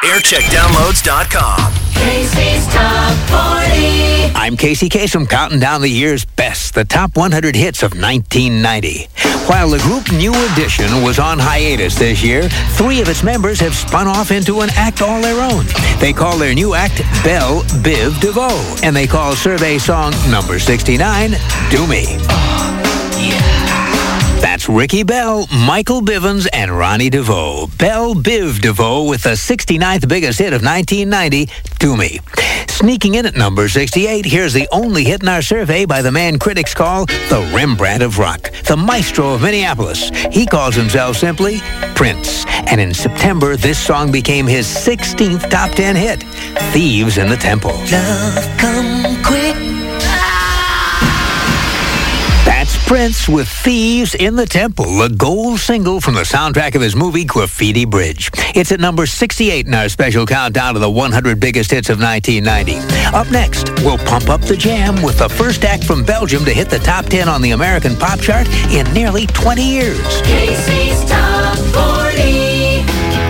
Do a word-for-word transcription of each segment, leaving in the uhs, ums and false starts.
aircheck downloads dot com. Casey's Top forty. I'm Casey Kasem, counting down the year's best, the top one hundred hits of nineteen ninety. While the group New Edition was on hiatus this year, three of its members have spun off into an act all their own. They call their new act Belle Biv DeVoe, and they call survey song number sixty-nine, Do Me. That's Ricky Bell, Michael Bivins, and Ronnie DeVoe. Belle Biv DeVoe with the sixty-ninth biggest hit of nineteen ninety, Do Me. Sneaking in at number sixty-eight, here's the only hit in our survey by the man critics call the Rembrandt of rock, the maestro of Minneapolis. He calls himself simply Prince. And in September, this song became his sixteenth top ten hit, Thieves in the Temple. Love come quick. That's Prince with Thieves in the Temple, a gold single from the soundtrack of his movie Graffiti Bridge. It's at number sixty-eight in our special countdown of the one hundred biggest hits of nineteen ninety. Up next, we'll pump up the jam with the first act from Belgium to hit the top ten on the American pop chart in nearly twenty years. Casey's Top forty.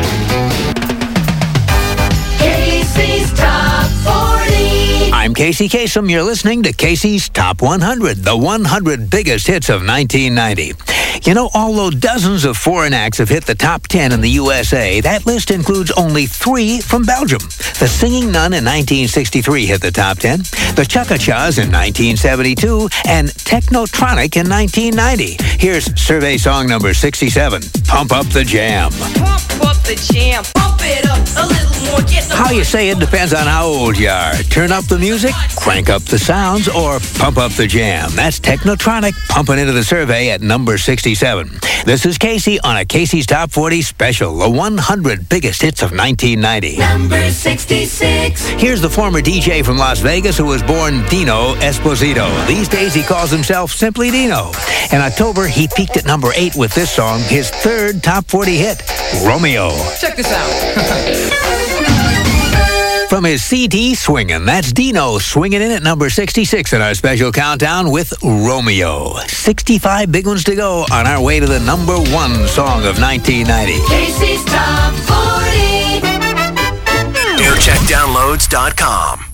Casey's Top forty. I'm Casey Kasem. You're listening to Casey's Top one hundred, the one hundred biggest hits of nineteen ninety. You know, although dozens of foreign acts have hit the top ten in the U S A, that list includes only three from Belgium. The Singing Nun in nineteen sixty-three hit the top ten, the Chaka-Chas in nineteen seventy-two, and Technotronic in nineteen ninety. Here's survey song number sixty-seven, Pump Up the Jam. Pump up the jam, pump it up a little more. Get the How you say it depends on how old you are. Turn up the music, crank up the sounds, or pump up the jam. That's Technotronic pumping into the survey at number sixty-seven. This is Casey on a Casey's Top forty special, the one hundred biggest hits of nineteen ninety. Number sixty-six. Here's the former D J from Las Vegas who was born Dino Esposito. These days he calls himself simply Dino. In October, he peaked at number eight with this song, his third top forty hit, Romeo. Check this out. From his C D Swingin', that's Dino swinging in at number sixty-six in our special countdown with Romeo. sixty-five big ones to go on our way to the number one song of nineteen ninety. Casey's Top forty. aircheck downloads dot com.